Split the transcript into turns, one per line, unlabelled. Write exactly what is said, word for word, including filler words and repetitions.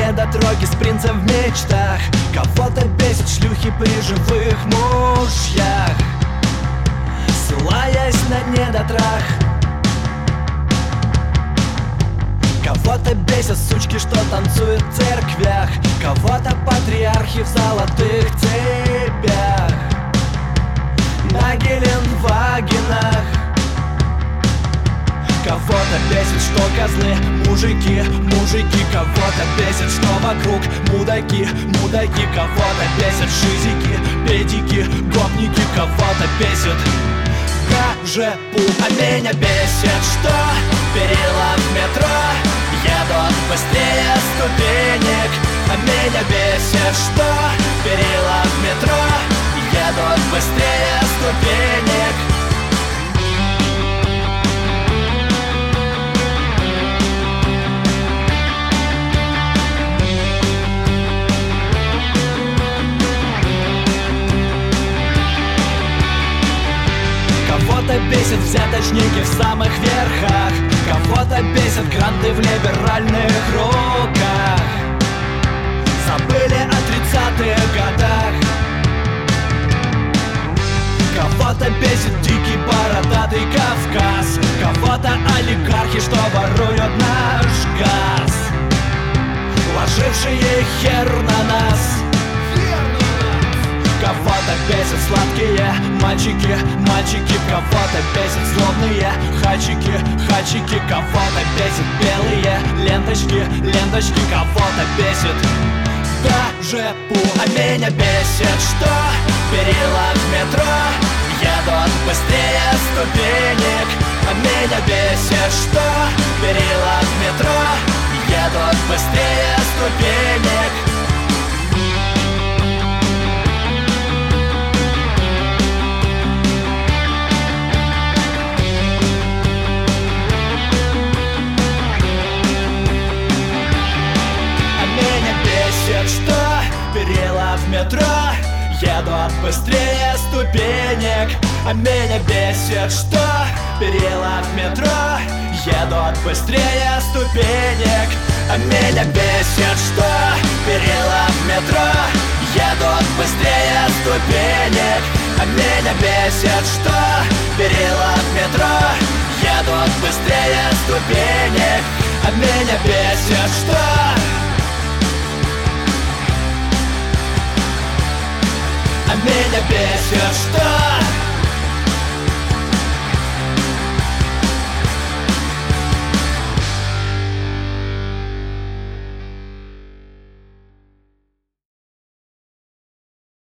недотроги с принцем в мечтах. Кого-то бесит шлюхи при живых мужьях, ссылаясь на недотрах. Кого-то бесят сучки, что танцуют в церквях, кого-то патриархи в золотых цепях на Геленвагенах. Кого-то бесит, что козлы мужики, мужики. Кого-то бесит, что вокруг мудаки, мудаки. Кого-то бесит шизики, педики, гопники. Кого-то бесит КЖПУ. А меня бесит, что перила в метро едут быстрее ступенек. А меня бесит, что перила в метро едут быстрее ступенек. Кого-то бесит взяточники в самых верхах, кого-то бесит гранты в либеральных руках. Забыли о тридцатых годах. Кого-то бесит дикий бородатый Кавказ, кого-то олигархи, что воруют наш газ, ложившие хер на нас. Кого-то бесит сладкие мальчики, мальчики. Кого-то бесит злобные хачики, хачики. Кого-то бесит белые ленточки, ленточки. Кого-то бесит КЖПУ. А меня бесит, что перила в метро едут быстрее ступенек. А меня бесит, что перила в метро едут быстрее ступенек. Что перила в метро едут быстрее ступенек. А меня бесит, что перила в метро едут быстрее ступенек. А меня бесит, что перила в метро едут быстрее ступенек. А меня бесит, что перила в метро едут быстрее ступенек. А меня бесит, что А меня бесит, что